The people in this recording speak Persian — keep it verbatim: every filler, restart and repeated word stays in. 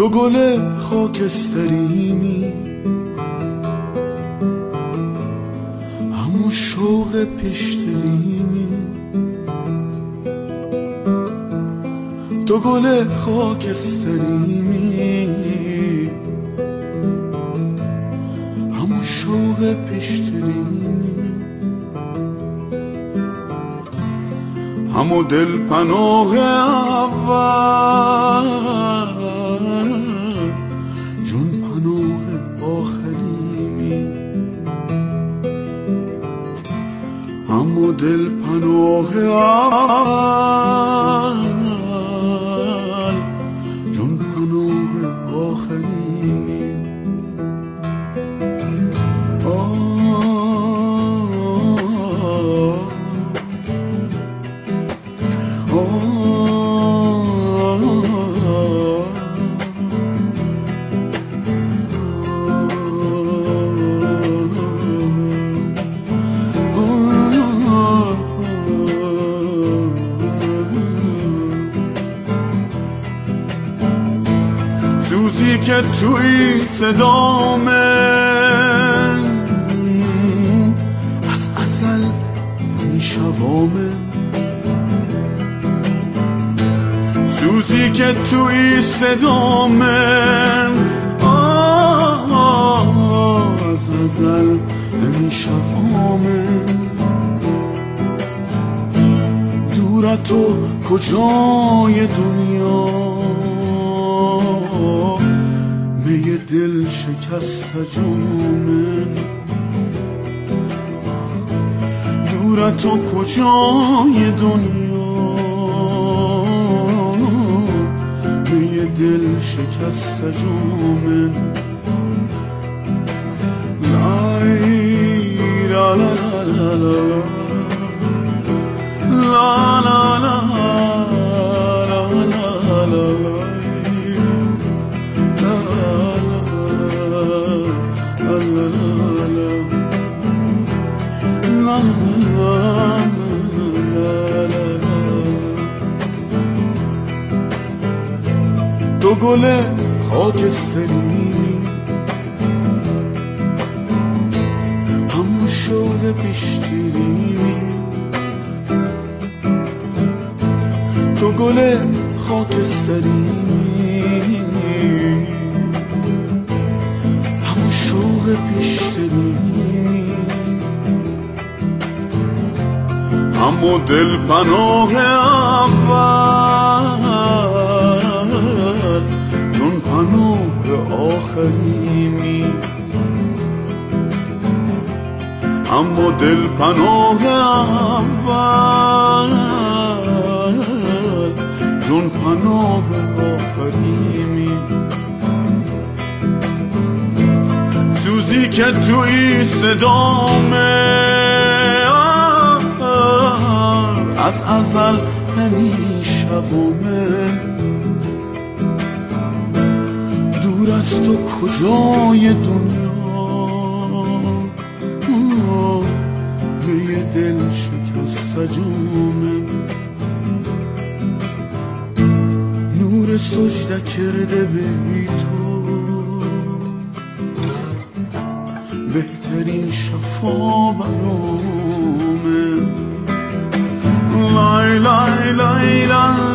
تو گل خاکستریمی، همون شوق پیشتریمی. تو گل خاکستریمی، همون شوق پیشتریمی. همون دل پناه اول، جون پناه آخریمی. همون دل پناه اول، جون پناه آخریمی. سوزی که توی صدامه از ازل میشوامه، سوزی که توی صدامه از ازل میشوامه. دور تو کجای دنیا، می دل شکست جامن. دور تو کجای دنیا، می دل شکست جامن. لای لا لا لا لا لا لا لا لا لا لا. تو گل خاکستریمی، همون شوق پیشتریمی. تو گل خاکستریمی، همون شوق پیشتریمی. همون دل پناه اول، جون پناه آخریمی. اما دل پناه اول، جون پناه آخریمی. سوزی که توی صدامه از ازل همیشوامه. دور از تو کجای دنیا، می دل شکست جامن. نور سجده کرده به تو، بهترین شفا برامه. لای لای لای لای